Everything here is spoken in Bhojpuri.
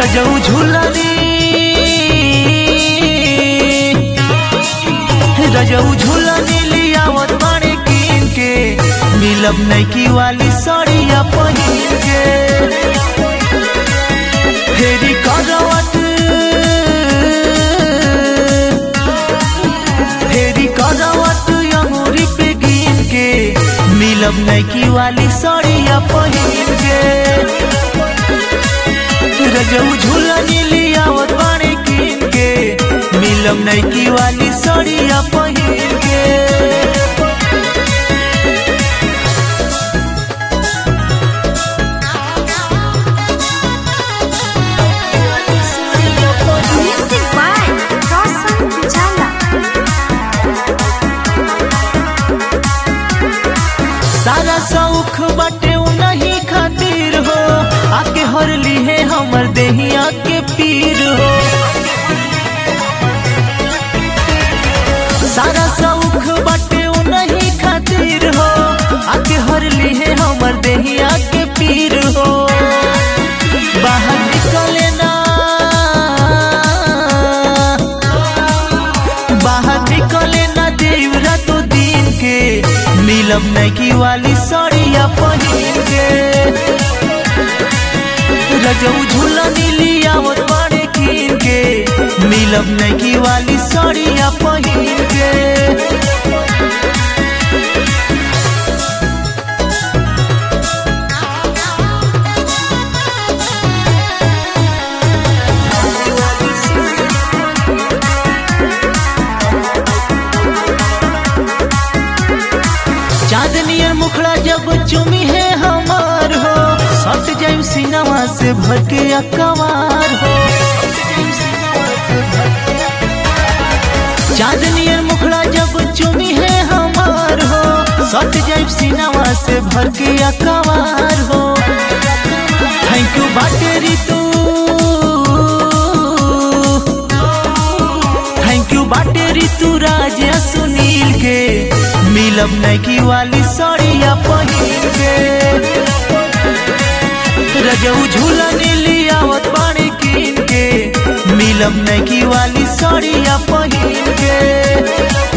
रजऊ झूलनी लियावत बाड़े कीन के मिलब नैकी वाली साड़िया पहिन के फेरी करवट अंगूरी पे गिन के मिलब नैकी वाली साड़िया पहिन के रजऊ झूलनी लियावत बाड़े कीन के मिलब नैकी वाली साड़िया पहिन के Music by Roshan Jala. सारा शौख बाटे उन्हीं खातिर हो आके हर लिए हमर देहिया के पीर हो। सारा शौख बाटे उन्हीं खातिर हो आके हर लिए हमर देहिया के पीर हो। बाहर निकले ना देवरा तो दिन के मिलब नैकी वाली साड़िया पहिन के रजऊ झूलनी लियावत बाड़े कीन के मिलब नैकी वाली साड़िया पहिन के चांदनियर मुखड़ा जब चुमी है हमार हो सट जाइम सीनावा से भर के अकवार हो। चांदनियर मुखड़ा जब चुमी है हमार हो सट जाइम सीनावा से भर के अकवार हो। थैंक यू बाटेरी तू, थैंक यू बाटेरी तू राजा सुनील के मिलब नैकी वाली साड़िया पहिन के रजऊ झूलनी लियावत बाड़े कीन के मिलब नैकी वाली साड़िया पहिन के।